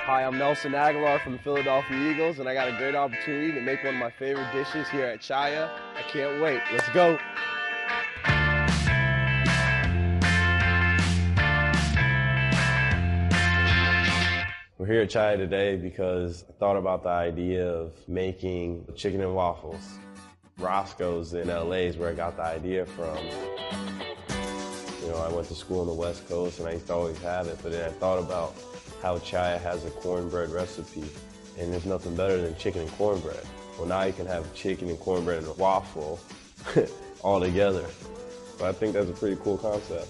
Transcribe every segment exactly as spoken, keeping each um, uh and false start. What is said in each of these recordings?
Hi, I'm Nelson Aguilar from the Philadelphia Eagles, and I got a great opportunity to make one of my favorite dishes here at Chaya. I can't wait. Let's go. We're here at Chaya today because I thought about the idea of making chicken and waffles. Roscoe's in L A is where I got the idea from. You know, I went to school on the West Coast and I used to always have it, but then I thought about how Chaya has a cornbread recipe, and there's nothing better than chicken and cornbread. Well, now you can have chicken and cornbread and a waffle all together. So I think that's a pretty cool concept.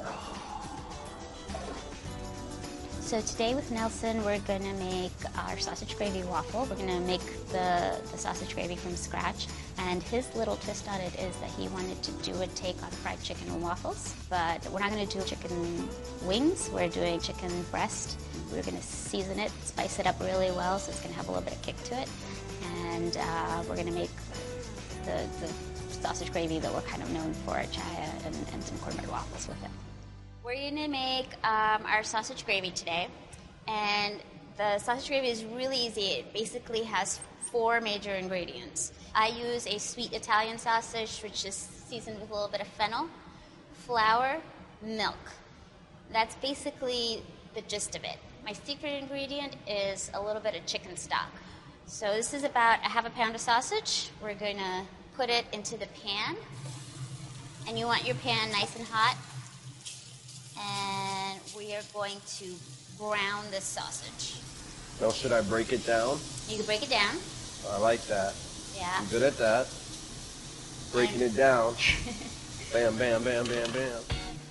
So today with Nelson, we're gonna make our sausage gravy waffle. We're gonna make the, the sausage gravy from scratch. And his little twist on it is that he wanted to do a take on fried chicken and waffles, but we're not gonna do chicken wings. We're doing chicken breast. We're gonna season it, spice it up really well, so it's gonna have a little bit of kick to it. And uh, we're gonna make the, the sausage gravy that we're kind of known for at Chaya, and, and some cornbread waffles with it. We're gonna make um, our sausage gravy today, and the sausage gravy is really easy. It basically has four major ingredients. I use a sweet Italian sausage, which is seasoned with a little bit of fennel, flour, milk. That's basically the gist of it. My secret ingredient is a little bit of chicken stock. So this is about a half a pound of sausage. We're gonna put it into the pan, and you want your pan nice and hot. And we are going to brown this sausage. Now, should I break it down? You can break it down. I like that. Yeah. I'm good at that. Breaking And it down. Bam, bam, bam, bam, bam.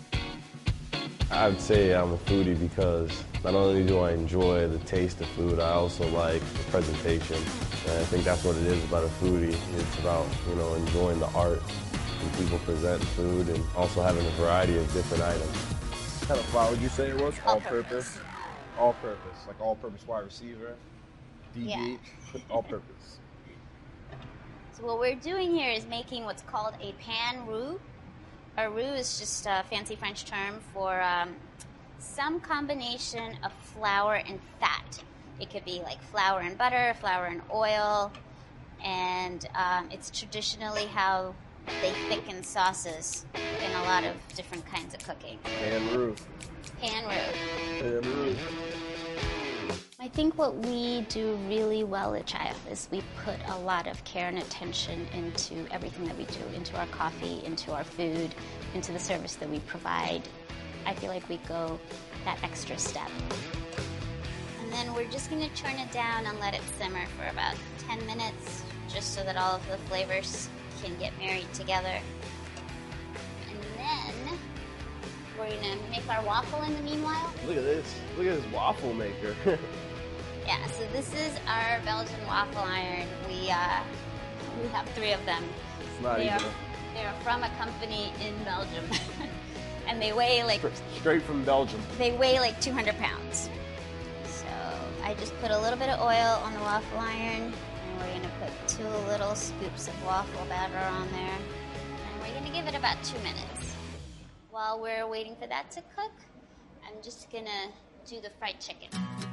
I would say I'm a foodie because not only do I enjoy the taste of food, I also like the presentation. And I think that's what it is about a foodie. It's about, you know, enjoying the art when people present food and also having a variety of different items. What kind of flour would you say it was? All-purpose. All-purpose. Like all-purpose wide receiver, D B, Yeah. all-purpose. So what we're doing here is making what's called a pan roux. A roux is just a fancy French term for um, some combination of flour and fat. It could be like flour and butter, flour and oil, and um, it's traditionally how they thicken sauces in a lot of different kinds of cooking. Pan roux. Pan roux. Pan roux. I think what we do really well at Chaya is we put a lot of care and attention into everything that we do, into our coffee, into our food, into the service that we provide. I feel like we go that extra step. And then we're just going to turn it down and let it simmer for about ten minutes, just so that all of the flavors can get married together. And then we're going to make our waffle in the meanwhile. Look at this. Look at this waffle maker. Yeah, so this is our Belgian waffle iron. We uh, we have three of them. It's not they even. are they are from a company in Belgium, and they weigh like Straight from Belgium. they weigh like two hundred pounds. So I just put a little bit of oil on the waffle iron, and we're gonna put two little scoops of waffle batter on there, and we're gonna give it about two minutes. While we're waiting for that to cook, I'm just gonna do the fried chicken.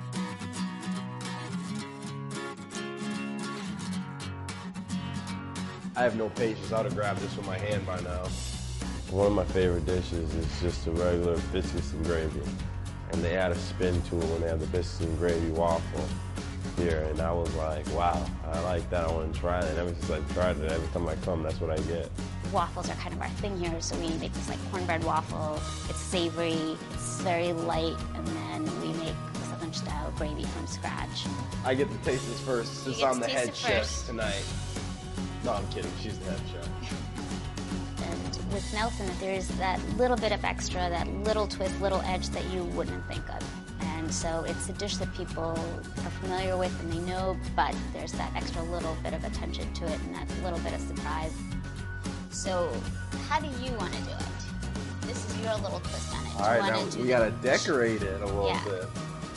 I have no patience. I would have grabbed this with my hand by now. One of my favorite dishes is just a regular biscuits and gravy. And they add a spin to it when they have the biscuits and gravy waffle here. And I was like, wow, I like that. I want to try it. And ever since I tried it, every time I come, that's what I get. Waffles are kind of our thing here, so we make this like cornbread waffle. It's savory, it's very light, and then we make Southern style gravy from scratch. I get to taste this first since get I'm to the taste head it chef first. tonight. No, I'm kidding. She's the head chef. And with Nelson, there is that little bit of extra, that little twist, little edge that you wouldn't think of. And so it's a dish that people are familiar with and they know, but there's that extra little bit of attention to it and that little bit of surprise. So how do you want to do it? This is your little twist on it. All Do right, you now wanna do we the- got to decorate it a little Yeah. bit.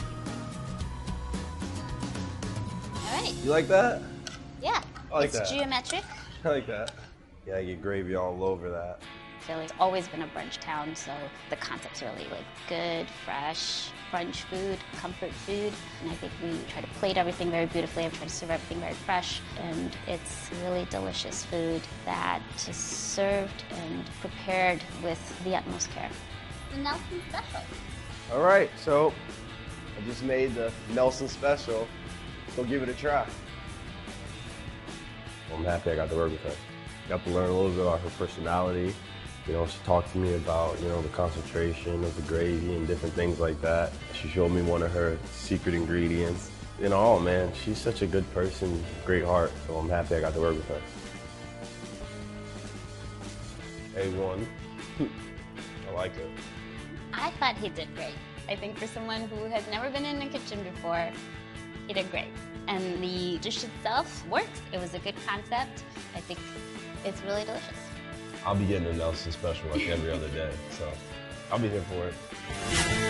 All right. You like that? Yeah. I like it's that. geometric. I like that. Yeah, I get gravy all over that. Philly. It's always been a brunch town, so the concept's really like good, fresh, brunch food, comfort food. And I think we try to plate everything very beautifully. I try to serve everything very fresh. And it's really delicious food that is served and prepared with the utmost care. The Nelson Special. All right, so I just made the Nelson Special. Go give it a try. I'm happy I got to work with her. Got to learn a little bit about her personality. You know, she talked to me about, you know, the concentration of the gravy and different things like that. She showed me one of her secret ingredients. In all, man, she's such a good person, great heart, so I'm happy I got to work with her. A one. I like her. I thought he did great. I think for someone who has never been in a kitchen before, he did great. And the dish itself works. It was a good concept. I think it's really delicious. I'll be getting a Nelson Special like every other day, so I'll be here for it.